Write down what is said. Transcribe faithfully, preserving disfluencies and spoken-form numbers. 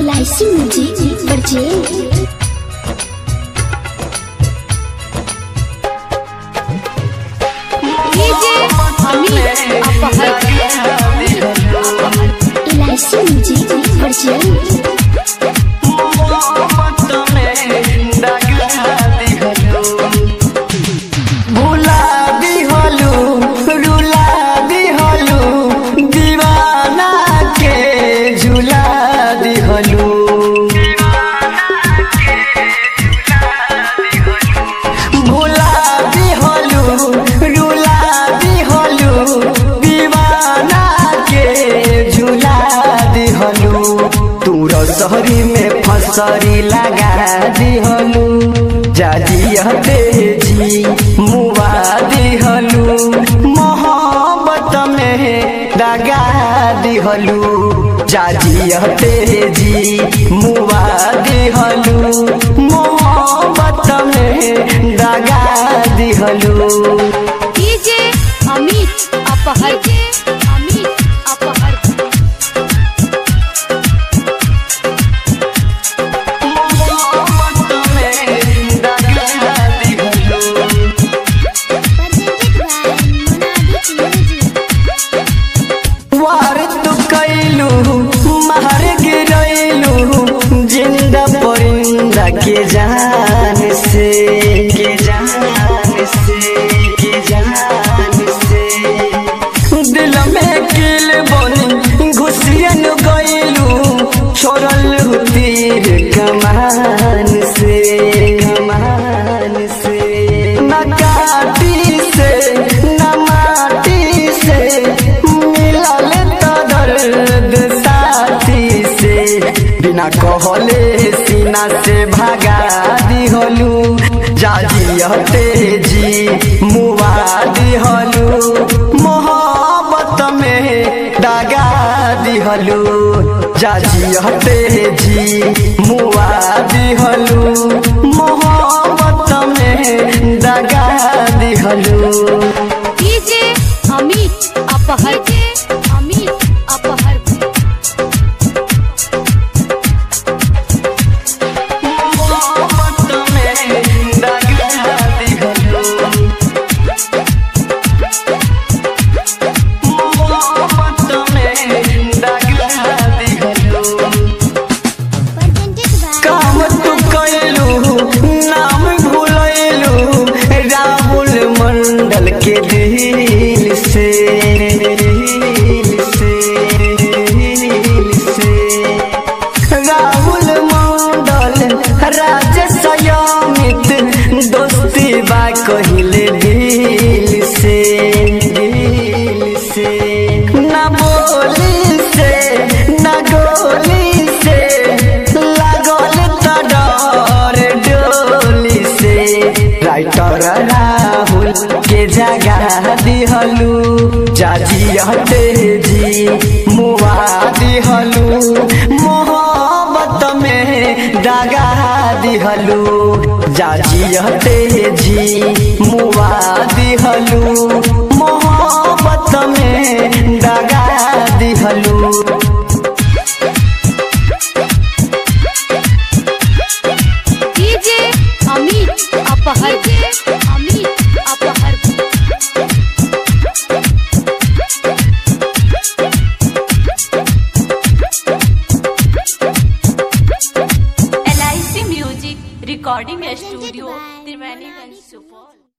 L I C music purchase. LIC music purchase. भुला दिहलू रुला दिहलू दीवाना के झुला दिहलू। भुला दिहलू रुला दिहलू दीवाना के झुला दिहलू। तू रसहरी में फसरी लगा दिहलू। जाजिया तेजी मुआ दिहलू। मोहब्बत में दगा दिहलू। जाजिया तेजी मुआ दिहलू। मोहब्बत में दगा दिहलू। डीजे अमित अपहर अमित अपहर वार तू कैलू महर गिरैलू जिंदा परिंदा के जान से के जान से के जान से। दिल में किल बनी घुसियन गैलू छोड़ल तीर कमान से कमान से। न काटी से न माटी से मिलल तो दर्द साथी से। बिना कहले सीना से भागा दिहलू। जाजिया तेजी मुआ दिहलू। मोहब्बत में दगा दिहलू। जाजिया तेजी मुआ दिहलू। मोहब्बत में दगा दिहलू। डीजे अमित अपहर अमित अपहर काम तू कैलू नाम भूलैलू राहुल मंडल के दिल से दिल से दिल से। राहुल मंडल राजेश अमित दोस्ती बा कहिले दिल से दिल से। ना बोली से ना गोली से लागल त डर डोली से। राइटर राहुल के जगह दिहलू। जाजिया तेजी मुआ दिहलू। मोहब्बत में दगा दिहलू। जाजिया तेजी मुआ दिहलू। मोहब्बत में दगा दिहलू। डीजे अमित अपहर अमित अपहर L I C music recording studio Triveniganj Supaul.